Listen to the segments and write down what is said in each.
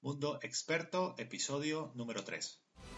Mundo Experto, episodio número 3.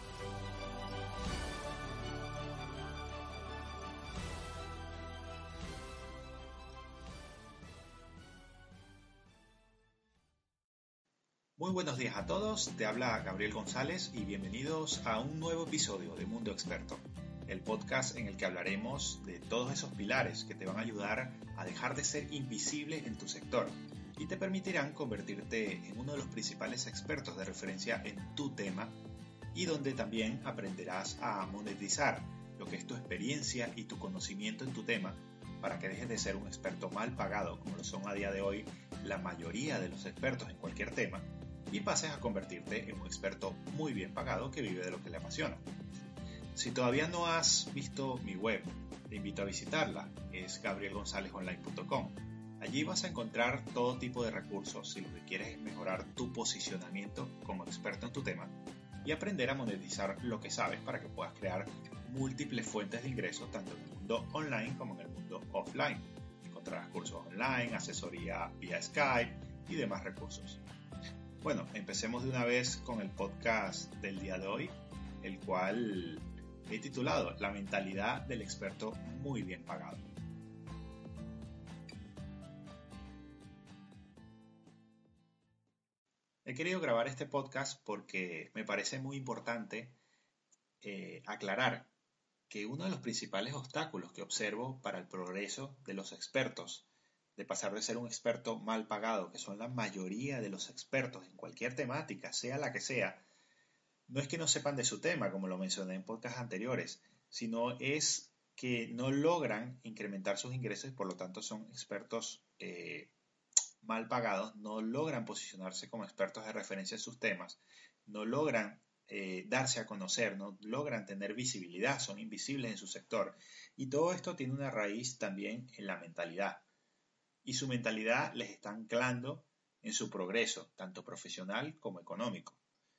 Muy buenos días a todos, te habla Gabriel González y bienvenidos a un nuevo episodio de Mundo Experto, el podcast en el que hablaremos de todos esos pilares que te van a ayudar a dejar de ser invisible en tu sector y te permitirán convertirte en uno de los principales expertos de referencia en tu tema y donde también aprenderás a monetizar lo que es tu experiencia y tu conocimiento en tu tema para que dejes de ser un experto mal pagado como lo son a día de hoy la mayoría de los expertos en cualquier tema y pases a convertirte en un experto muy bien pagado que vive de lo que le apasiona. Si todavía no has visto mi web, te invito a visitarla, es gabrielgonzalezonline.com. Allí vas a encontrar todo tipo de recursos si lo que quieres es mejorar tu posicionamiento como experto en tu tema y aprender a monetizar lo que sabes para que puedas crear múltiples fuentes de ingresos tanto en el mundo online como en el mundo offline. Encontrarás cursos online, asesoría vía Skype y demás recursos. Bueno, empecemos de una vez con el podcast del día de hoy, el cual he titulado La mentalidad del experto muy bien pagado. He querido grabar este podcast porque me parece muy importante aclarar que uno de los principales obstáculos que observo para el progreso de los expertos, de pasar de ser un experto mal pagado, que son la mayoría de los expertos en cualquier temática, sea la que sea, no es que no sepan de su tema, como lo mencioné en podcasts anteriores, sino es que no logran incrementar sus ingresos y por lo tanto son expertos mal pagados, no logran posicionarse como expertos de referencia en sus temas, no logran darse a conocer, no logran tener visibilidad, son invisibles en su sector. Y todo esto tiene una raíz también en la mentalidad. Y su mentalidad les está anclando en su progreso, tanto profesional como económico.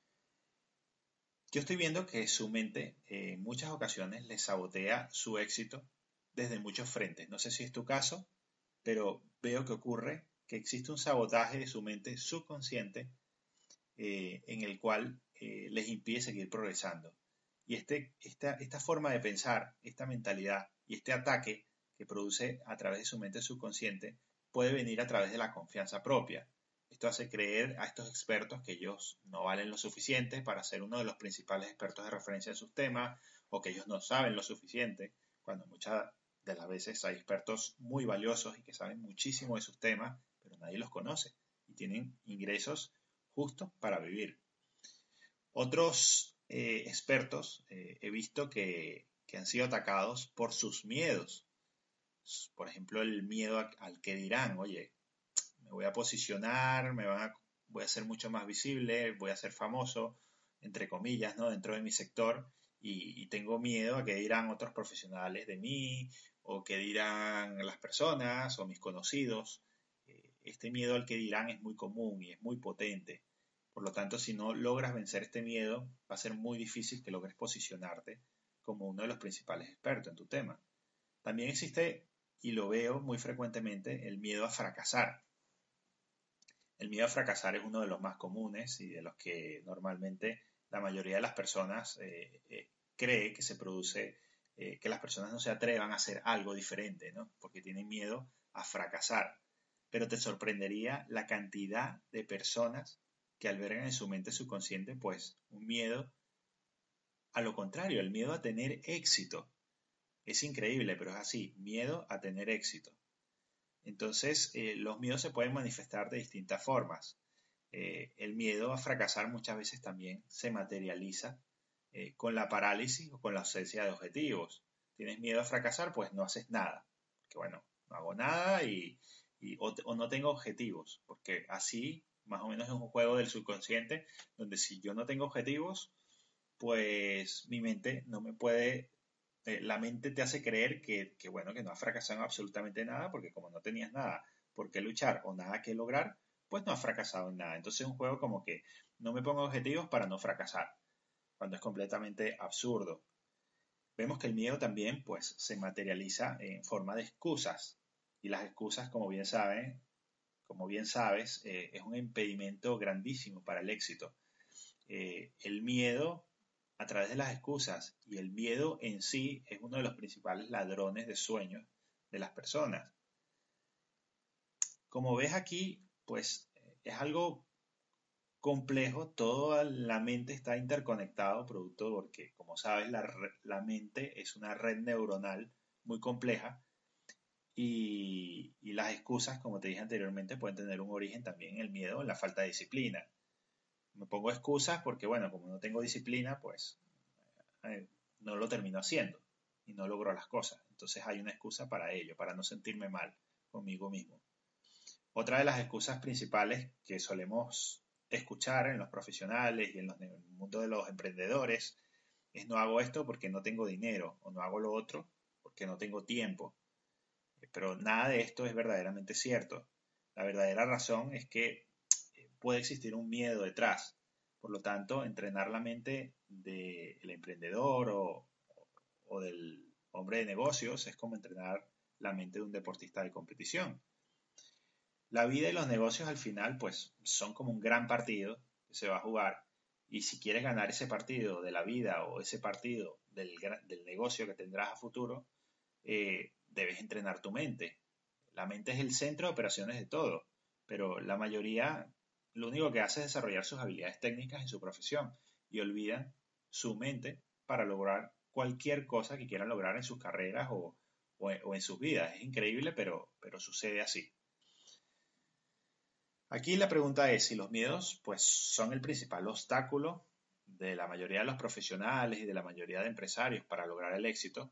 Yo estoy viendo que su mente en muchas ocasiones les sabotea su éxito desde muchos frentes. No sé si es tu caso, pero veo que ocurre que existe un sabotaje de su mente subconsciente en el cual les impide seguir progresando. Y esta forma de pensar, esta mentalidad y este ataque que produce a través de su mente subconsciente puede venir a través de la confianza propia. Esto hace creer a estos expertos que ellos no valen lo suficiente para ser uno de los principales expertos de referencia en sus temas o que ellos no saben lo suficiente, cuando muchas de las veces hay expertos muy valiosos y que saben muchísimo de sus temas, pero nadie los conoce y tienen ingresos justos para vivir. Otros expertos he visto que han sido atacados por sus miedos. Por ejemplo, el miedo al que dirán, oye, me voy a posicionar, voy a ser mucho más visible, voy a ser famoso, entre comillas, ¿no? Dentro de mi sector y tengo miedo a que dirán otros profesionales de mí o que dirán las personas o mis conocidos. Este miedo al que dirán es muy común y es muy potente. Por lo tanto, si no logras vencer este miedo, va a ser muy difícil que logres posicionarte como uno de los principales expertos en tu tema. También existe, y lo veo muy frecuentemente, el miedo a fracasar. El miedo a fracasar es uno de los más comunes y de los que normalmente la mayoría de las personas cree que se produce, que las personas no se atrevan a hacer algo diferente, ¿no? Porque tienen miedo a fracasar. Pero te sorprendería la cantidad de personas que albergan en su mente subconsciente, pues, un miedo a lo contrario, el miedo a tener éxito. Es increíble, pero es así, miedo a tener éxito. Entonces, los miedos se pueden manifestar de distintas formas. El miedo a fracasar muchas veces también se materializa con la parálisis o con la ausencia de objetivos. ¿Tienes miedo a fracasar? Pues no haces nada. Que bueno, no hago nada o no tengo objetivos, porque así más o menos es un juego del subconsciente donde si yo no tengo objetivos, pues mi mente no me puede la mente te hace creer bueno, que no has fracasado en absolutamente nada, porque como no tenías nada por qué luchar o nada que lograr, pues no has fracasado en nada. Entonces es un juego como que no me pongo objetivos para no fracasar, cuando es completamente absurdo. Vemos que el miedo también pues se materializa en forma de excusas. Y las excusas, como bien saben, como bien sabes, es un impedimento grandísimo para el éxito. El miedo a través de las excusas y el miedo en sí es uno de los principales ladrones de sueños de las personas. Como ves aquí, pues es algo complejo, toda la mente está interconectado, producto porque, como sabes, la mente es una red neuronal muy compleja y las excusas, como te dije anteriormente, pueden tener un origen también en el miedo o en la falta de disciplina. Me pongo excusas porque, bueno, como no tengo disciplina, pues no lo termino haciendo y no logro las cosas. Entonces hay una excusa para ello, para no sentirme mal conmigo mismo. Otra de las excusas principales que solemos escuchar en los profesionales y en el mundo de los emprendedores es no hago esto porque no tengo dinero o no hago lo otro porque no tengo tiempo. Pero nada de esto es verdaderamente cierto. La verdadera razón es que puede existir un miedo detrás. Por lo tanto, entrenar la mente del emprendedor o del hombre de negocios es como entrenar la mente de un deportista de competición. La vida y los negocios al final pues son como un gran partido que se va a jugar y si quieres ganar ese partido de la vida o ese partido del negocio que tendrás a futuro, debes entrenar tu mente. La mente es el centro de operaciones de todo, pero la mayoría lo único que hace es desarrollar sus habilidades técnicas en su profesión y olvidan su mente para lograr cualquier cosa que quieran lograr en sus carreras o en sus vidas. Es increíble, pero sucede así. Aquí la pregunta es si los miedos pues son el principal obstáculo de la mayoría de los profesionales y de la mayoría de empresarios para lograr el éxito.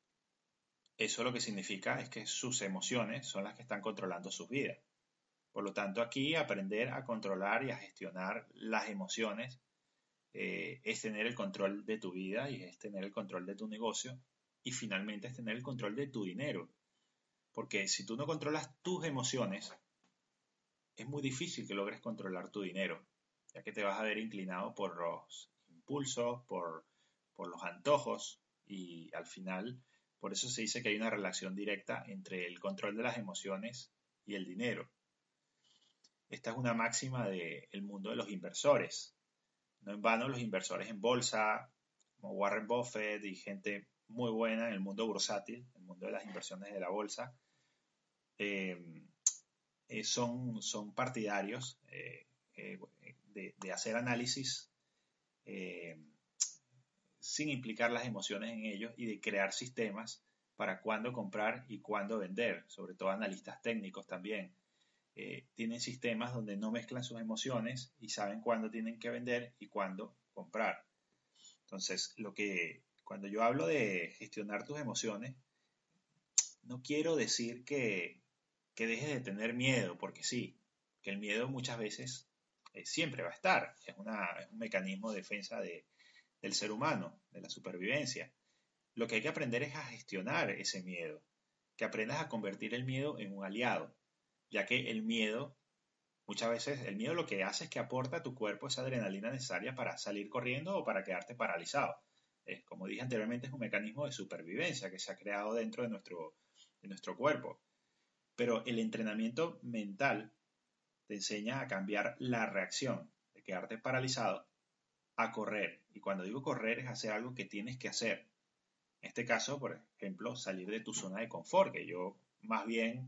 Eso lo que significa es que sus emociones son las que están controlando sus vidas. Por lo tanto, aquí aprender a controlar y a gestionar las emociones es tener el control de tu vida y es tener el control de tu negocio y finalmente es tener el control de tu dinero. Porque si tú no controlas tus emociones, es muy difícil que logres controlar tu dinero, ya que te vas a ver inclinado por los impulsos, por los antojos y al final, por eso se dice que hay una relación directa entre el control de las emociones y el dinero. Esta es una máxima del mundo de los inversores. No en vano los inversores en bolsa, como Warren Buffett y gente muy buena en el mundo bursátil, el mundo de las inversiones de la bolsa, eh, son partidarios de hacer análisis eh, sin implicar las emociones en ellos y de crear sistemas para cuándo comprar y cuándo vender, sobre todo analistas técnicos también. Tienen sistemas donde no mezclan sus emociones y saben cuándo tienen que vender y cuándo comprar. Entonces, cuando yo hablo de gestionar tus emociones, no quiero decir que dejes de tener miedo, porque sí, que el miedo muchas veces siempre va a estar. Es un mecanismo de defensa del ser humano, de la supervivencia. Lo que hay que aprender es a gestionar ese miedo, que aprendas a convertir el miedo en un aliado, ya que el miedo, muchas veces, el miedo lo que hace es que aporta a tu cuerpo esa adrenalina necesaria para salir corriendo o para quedarte paralizado. Como dije anteriormente, es un mecanismo de supervivencia que se ha creado dentro de nuestro cuerpo. Pero el entrenamiento mental te enseña a cambiar la reacción de quedarte paralizado a correr. Y cuando digo correr es hacer algo que tienes que hacer. En este caso, por ejemplo, salir de tu zona de confort, que yo más bien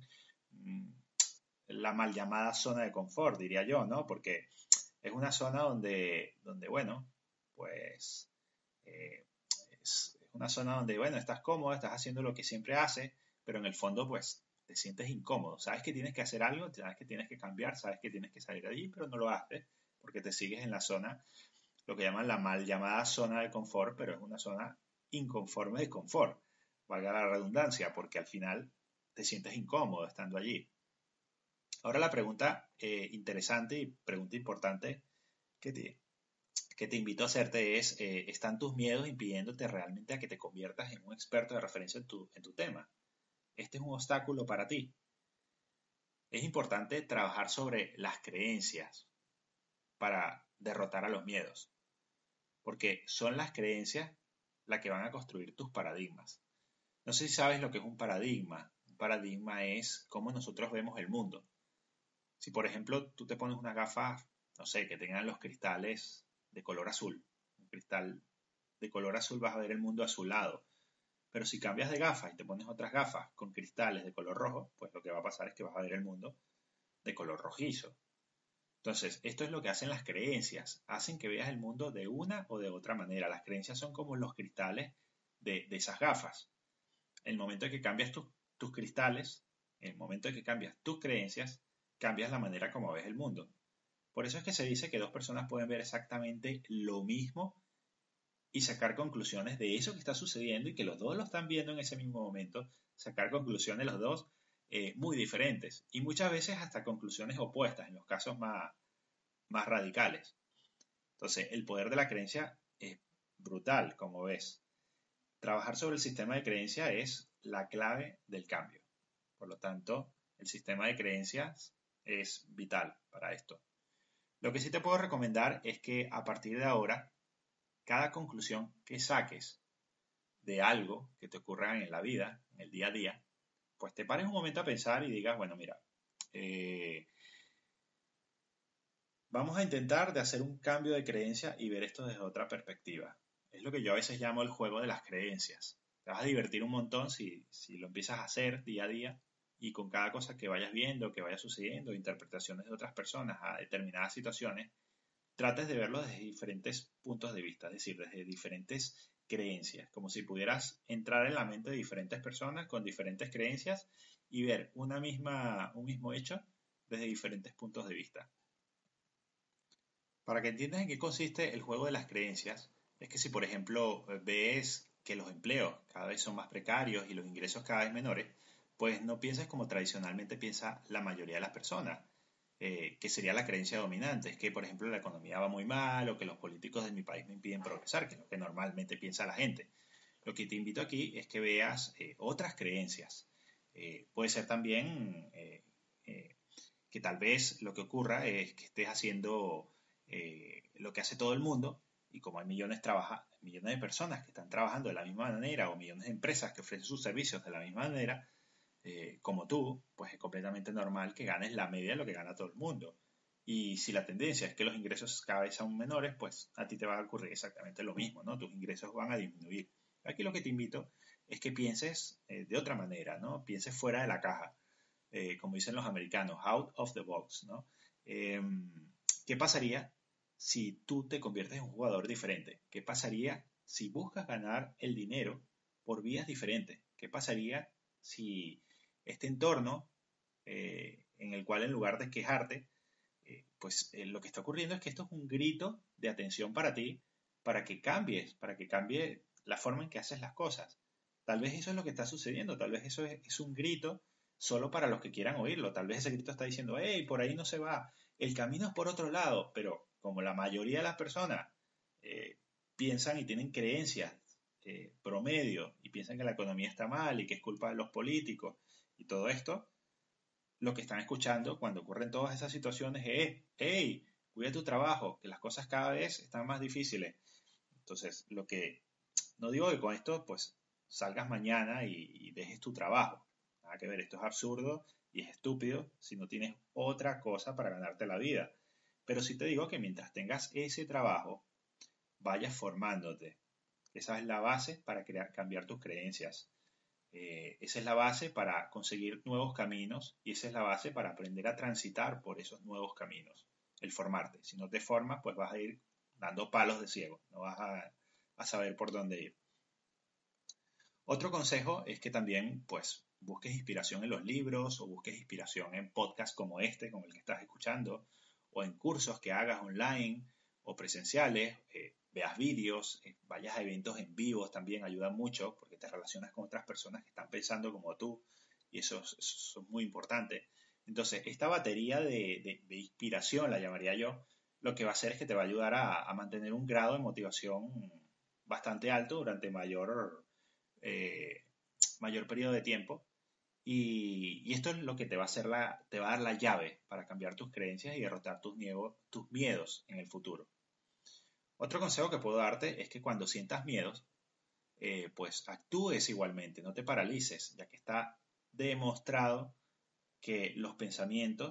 la mal llamada zona de confort, diría yo, ¿no? Porque es una zona donde bueno, pues es una zona donde, bueno, estás cómodo, estás haciendo lo que siempre haces, pero en el fondo, pues, te sientes incómodo. Sabes que tienes que hacer algo, sabes que tienes que cambiar, sabes que tienes que salir de allí, pero no lo haces porque te sigues en la zona, lo que llaman la mal llamada zona de confort, pero es una zona inconforme de confort, valga la redundancia, porque al final te sientes incómodo estando allí. Ahora la pregunta interesante y pregunta importante que te invito a hacerte es, ¿están tus miedos impidiéndote realmente a que te conviertas en un experto de referencia en tu tema? ¿Este es un obstáculo para ti? Es importante trabajar sobre las creencias para derrotar a los miedos, porque son las creencias las que van a construir tus paradigmas. No sé si sabes lo que es un paradigma. Un paradigma es cómo nosotros vemos el mundo. Si por ejemplo tú te pones unas gafas, no sé, que tengan los cristales de color azul, un cristal de color azul vas a ver el mundo azulado. Pero si cambias de gafas y te pones otras gafas con cristales de color rojo, pues lo que va a pasar es que vas a ver el mundo de color rojizo. Entonces, esto es lo que hacen las creencias. Hacen que veas el mundo de una o de otra manera. Las creencias son como los cristales de esas gafas. En el momento en que cambias tus cristales, en el momento en que cambias tus creencias, cambias la manera como ves el mundo. Por eso es que se dice que dos personas pueden ver exactamente lo mismo y sacar conclusiones de eso que está sucediendo y que los dos lo están viendo en ese mismo momento, sacar conclusiones los dos muy diferentes y muchas veces hasta conclusiones opuestas en los casos más radicales. Entonces, el poder de la creencia es brutal, como ves. Trabajar sobre el sistema de creencia es la clave del cambio. Por lo tanto, el sistema de creencias es vital para esto. Lo que sí te puedo recomendar es que a partir de ahora, cada conclusión que saques de algo que te ocurra en la vida, en el día a día, pues te pares un momento a pensar y digas, bueno, mira, eh, vamos a intentar de hacer un cambio de creencia y ver esto desde otra perspectiva. Es lo que yo a veces llamo el juego de las creencias. Te vas a divertir un montón si lo empiezas a hacer día a día y con cada cosa que vayas viendo, que vaya sucediendo, interpretaciones de otras personas a determinadas situaciones, trates de verlo desde diferentes puntos de vista, es decir, desde diferentes creencias, como si pudieras entrar en la mente de diferentes personas con diferentes creencias y ver un mismo hecho desde diferentes puntos de vista. Para que entiendas en qué consiste el juego de las creencias, es que si por ejemplo ves que los empleos cada vez son más precarios y los ingresos cada vez menores, pues no pienses como tradicionalmente piensa la mayoría de las personas, que sería la creencia dominante, es que por ejemplo la economía va muy mal o que los políticos de mi país me impiden progresar, que es lo que normalmente piensa la gente. Lo que te invito aquí es que veas otras creencias. Puede ser también que tal vez lo que ocurra es que estés haciendo lo que hace todo el mundo y como hay millones de personas que están trabajando de la misma manera o millones de empresas que ofrecen sus servicios de la misma manera, como tú, pues es completamente normal que ganes la media de lo que gana todo el mundo. Y si la tendencia es que los ingresos cada vez son menores, pues a ti te va a ocurrir exactamente lo mismo, ¿no? Tus ingresos van a disminuir. Aquí lo que te invito es que pienses de otra manera, ¿no? Pienses fuera de la caja, como dicen los americanos, out of the box, ¿no? Eh, ¿Qué pasaría si tú te conviertes en un jugador diferente? ¿Qué pasaría si buscas ganar el dinero por vías diferentes? ¿Qué pasaría si este entorno en el cual en lugar de quejarte, lo que está ocurriendo es que esto es un grito de atención para ti, para que cambie la forma en que haces las cosas? Tal vez eso es lo que está sucediendo, tal vez eso es un grito solo para los que quieran oírlo, tal vez ese grito está diciendo, hey, por ahí no se va, el camino es por otro lado, pero como la mayoría de las personas eh, piensan y tienen creencias promedio y piensan que la economía está mal y que es culpa de los políticos y todo esto, lo que están escuchando cuando ocurren todas esas situaciones es, hey, cuida tu trabajo, que las cosas cada vez están más difíciles. Entonces, lo que no digo que con esto pues salgas mañana y dejes tu trabajo. Nada que ver, esto es absurdo y es estúpido si no tienes otra cosa para ganarte la vida. Pero sí te digo que mientras tengas ese trabajo, vayas formándote. Esa es la base para cambiar tus creencias. Esa es la base para conseguir nuevos caminos y esa es la base para aprender a transitar por esos nuevos caminos. El formarte. Si no te formas, pues vas a ir dando palos de ciego. No vas a saber por dónde ir. Otro consejo es que también, pues, busques inspiración en los libros o busques inspiración en podcasts como este, como el que estás escuchando, o en cursos que hagas online o presenciales, veas vídeos, vayas a eventos en vivo también ayuda mucho porque te relacionas con otras personas que están pensando como tú y eso es muy importante. Entonces, esta batería de inspiración, la llamaría yo, lo que va a hacer es que te va a ayudar a mantener un grado de motivación bastante alto durante eh, mayor periodo de tiempo. Y esto es lo que te va a hacer te va a dar la llave para cambiar tus creencias y derrotar tus miedos en el futuro. Otro consejo que puedo darte es que cuando sientas miedos, pues actúes igualmente, no te paralices, ya que está demostrado que los pensamientos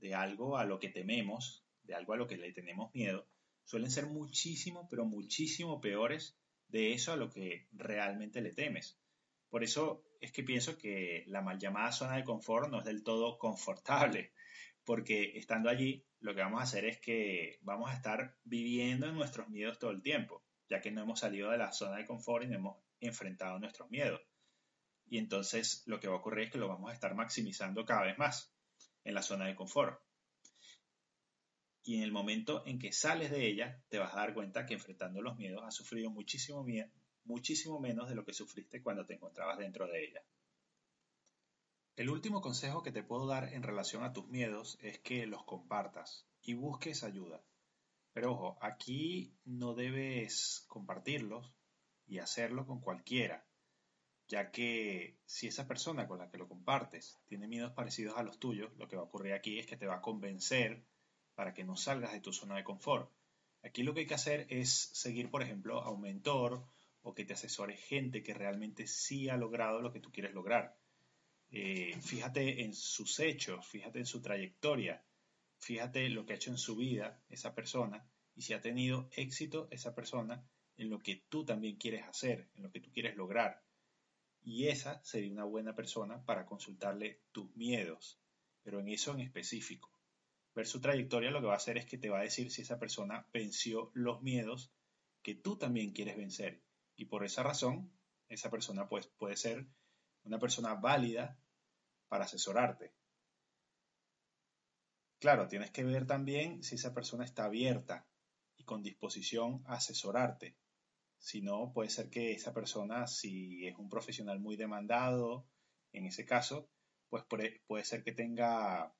de algo a lo que tememos, de algo a lo que le tenemos miedo, suelen ser muchísimo, pero muchísimo peores de eso a lo que realmente le temes. Por eso es que pienso que la mal llamada zona de confort no es del todo confortable, porque estando allí lo que vamos a hacer es que vamos a estar viviendo en nuestros miedos todo el tiempo, ya que no hemos salido de la zona de confort y no hemos enfrentado nuestros miedos. Y entonces lo que va a ocurrir es que lo vamos a estar maximizando cada vez más en la zona de confort. Y en el momento en que sales de ella, te vas a dar cuenta que enfrentando los miedos has sufrido muchísimo menos de lo que sufriste cuando te encontrabas dentro de ella. El último consejo que te puedo dar en relación a tus miedos es que los compartas y busques ayuda. Pero ojo, aquí no debes compartirlos y hacerlo con cualquiera, ya que si esa persona con la que lo compartes tiene miedos parecidos a los tuyos, lo que va a ocurrir aquí es que te va a convencer para que no salgas de tu zona de confort. Aquí lo que hay que hacer es seguir, por ejemplo, a un mentor o que te asesore gente que realmente sí ha logrado lo que tú quieres lograr. Fíjate en sus hechos, fíjate en su trayectoria, fíjate lo que ha hecho en su vida esa persona y si ha tenido éxito esa persona en lo que tú también quieres hacer, en lo que tú quieres lograr. Y esa sería una buena persona para consultarle tus miedos, pero en eso en específico. Ver su trayectoria lo que va a hacer es que te va a decir si esa persona venció los miedos que tú también quieres vencer. Y por esa razón, esa persona pues, puede ser una persona válida para asesorarte. Claro, tienes que ver también si esa persona está abierta y con disposición a asesorarte. Si no, puede ser que esa persona, si es un profesional muy demandado, en ese caso, pues puede ser que tenga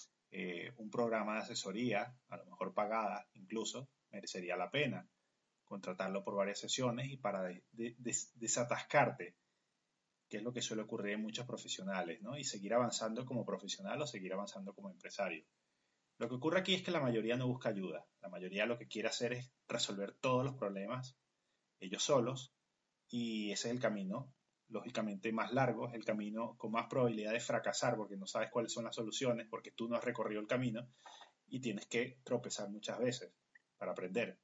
un programa de asesoría, a lo mejor pagada incluso, merecería la pena contratarlo por varias sesiones y para desatascarte, que es lo que suele ocurrir en muchos profesionales, ¿no? Y seguir avanzando como profesional o seguir avanzando como empresario. Lo que ocurre aquí es que la mayoría no busca ayuda. La mayoría lo que quiere hacer es resolver todos los problemas ellos solos y ese es el camino, lógicamente más largo, es el camino con más probabilidad de fracasar porque no sabes cuáles son las soluciones, porque tú no has recorrido el camino y tienes que tropezar muchas veces para aprender.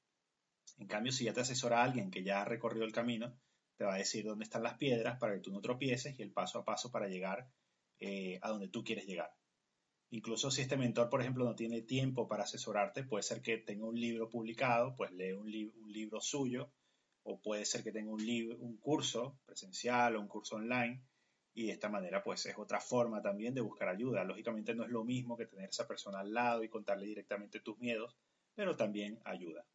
En cambio, si ya te asesora alguien que ya ha recorrido el camino, te va a decir dónde están las piedras para que tú no tropieces y el paso a paso para llegar a donde tú quieres llegar. Incluso si este mentor, por ejemplo, no tiene tiempo para asesorarte, puede ser que tenga un libro publicado, pues lee un libro suyo, o puede ser que tenga un curso presencial o un curso online, y de esta manera pues es otra forma también de buscar ayuda. Lógicamente no es lo mismo que tener esa persona al lado y contarle directamente tus miedos, pero también ayuda.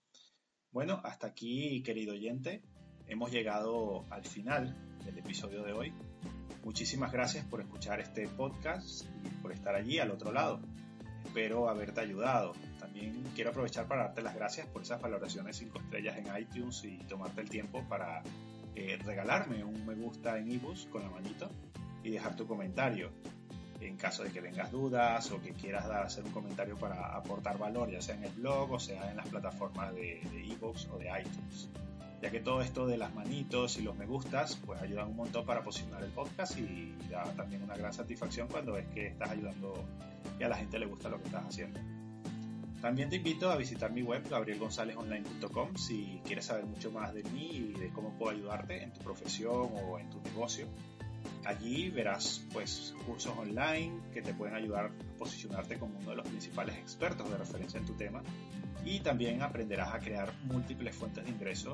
Bueno, hasta aquí, querido oyente, hemos llegado al final del episodio de hoy. Muchísimas gracias por escuchar este podcast y por estar allí al otro lado. Espero haberte ayudado. También quiero aprovechar para darte las gracias por esas valoraciones 5 estrellas en iTunes y tomarte el tiempo para regalarme un me gusta en iBooks con la manito y dejar tu comentario. En caso de que tengas dudas o que quieras hacer un comentario para aportar valor, ya sea en el blog o sea en las plataformas de iBooks o de iTunes. Ya que todo esto de las manitos y los me gustas pues ayudan un montón para posicionar el podcast y da también una gran satisfacción cuando ves que estás ayudando y a la gente le gusta lo que estás haciendo. También te invito a visitar mi web gabrielgonzalezonline.com si quieres saber mucho más de mí y de cómo puedo ayudarte en tu profesión o en tu negocio. Allí verás pues cursos online que te pueden ayudar a posicionarte como uno de los principales expertos de referencia en tu tema y también aprenderás a crear múltiples fuentes de ingreso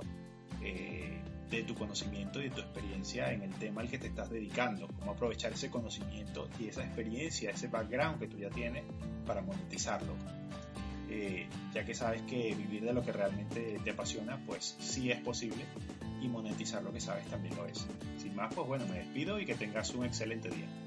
de tu conocimiento y de tu experiencia en el tema al que te estás dedicando, cómo aprovechar ese conocimiento y esa experiencia, ese background que tú ya tienes para monetizarlo. Ya que sabes que vivir de lo que realmente te apasiona, pues sí es posible y monetizar lo que sabes también lo es. Sin más, pues bueno, me despido y que tengas un excelente día.